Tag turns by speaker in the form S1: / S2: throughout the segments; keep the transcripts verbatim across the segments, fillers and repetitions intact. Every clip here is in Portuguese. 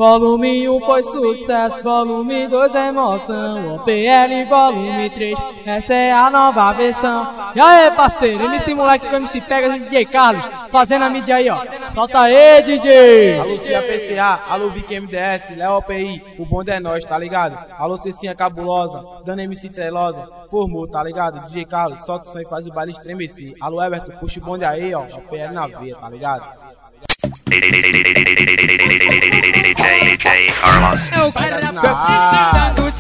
S1: Volume um foi sucesso, volume dois é emoção, O P L volume três, essa é a nova versão. E aí parceiro, M C Moleque com M C Pegas e D J Carlos, fazendo a mídia aí ó, solta aí D J.
S2: Alô Cia P C A, alô Vic M D S, Léo O P I, o bonde é nós, tá ligado? Alô Cecinha Cabulosa, Dana M C Trelosa, formou, tá ligado? D J Carlos, solta o som e faz o baile estremecer. Alô Everton, puxa o bonde aí ó, O P L na veia, tá ligado?
S3: D J Carlos.
S1: É o cara da área.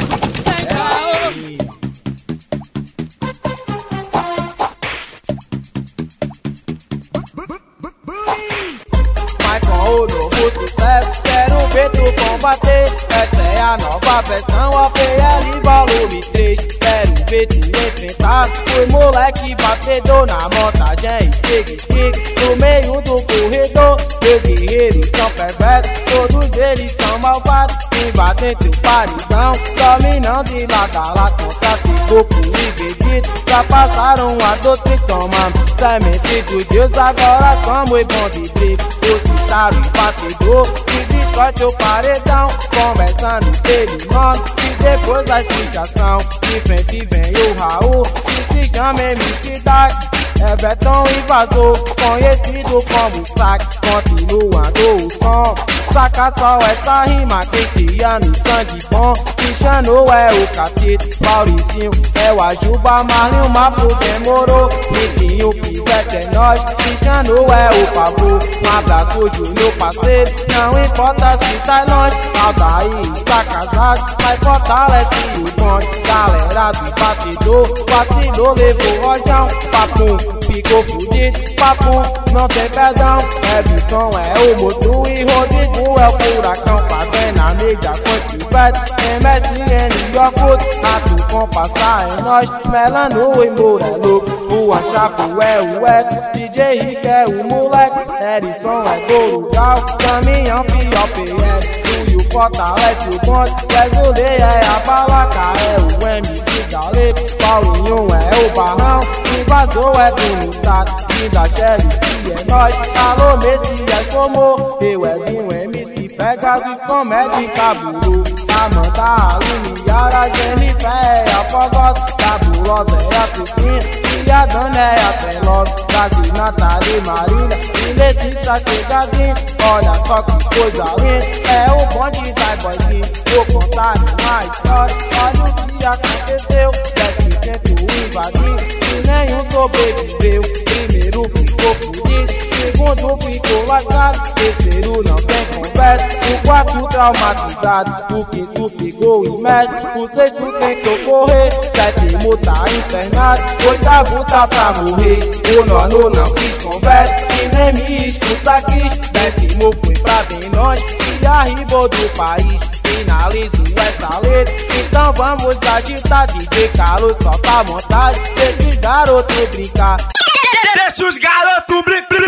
S2: Mas com o novo sucesso, quero ver tu combater. Essa é a nova versão, O P L volume três. Quero ver tu enfrentar os moleque batedor na montagem. Stick, stick, no meio do corredor. Meus guerreiros são perversos, todos eles são malvados. Invadem teu paredão, dominando de lado a lado contra teu corpo e Vegeta. Já passaram a doutrina tomando semente do Deus. Agora somos bom de briga, o citaro e batedor. E destrói teu paredão, começando pelo nome e depois a explicação. De frente vem o Raul, que se chama M C Dark. É Betão invasor, conhecido como saque. Continuando o som, saca só essa rima que cria no sangue bom. Cristiano é o Catete, Mauricinho é o Ajuba, Marlinho Mapo demorou. Niquinho, Pivete é nós, Cristiano é o Pavô. Um abraço Júnior parceiro, não importa se tá longe. Aldair está casado, mas fortalece o bonde. Galera do batedor, vacilou, levou rojão. Papum, ficou fudido, papum, não tem perdão. Edson é o motor e Rodrigo é o furacão. Fazendo a mídia com Pivete, M S N Yorkut. Rato com passar é nós, Melano e Morelo. O Anchapo é o Eco, D J Rick é o moleque. Edson é Corugal, caminhão pior P L. Tuyo fortalece o bonde, Wesley é a balaca, é o M C Galeto. Paulinho é o Barrão, invasor é do Mutado. Linda Shelly que é nós, alô Messias como eu é Vinho, M C Pegas e comédia cabulu. Amanda, Aline, Yara, Jennifer é a Fogosa. Cabulosa é a Cecinha e a Dana é a Trelosa. Brasil, Natália, Marília e Letícia Chegadinho. Olha só que coisa linda, é o bonde da boizinha. Vou contar uma história, olha o que aconteceu. dez por cento invadiu e nenhum sobreviveu. Primeiro ficou fudido, segundo ficou lascado, terceiro não tem conversa, o quarto traumatizado, o quinto pegou em médico, o sexto tem que ocorrer, sétimo tá internado, oitavo tá pra morrer, o nono não quis conversa e nem me escuta quis, décimo foi pra bem longe e arribou do país. Finalizo essa letra, então vamos agitar. D J Carlos solta a vontade, deixa os garotos brincar.
S4: Deixa os garotos brincar.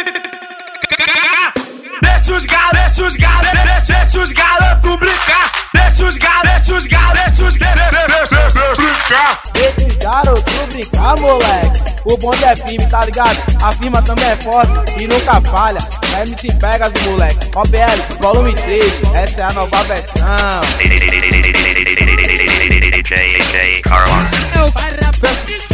S4: Deixa os garotos, deixa os garotos, deixa os garotos brincar. Deixa os garotos, deixa os garotos, deixa os garotos brincar.
S2: Deixa os garotos brincar, moleque. O bonde é firme, tá ligado? A firma também é forte e nunca falha. M C Pegas, moleque. O P L, volume três, essa é a nova versão.
S3: D J Carlos.
S1: É o cara da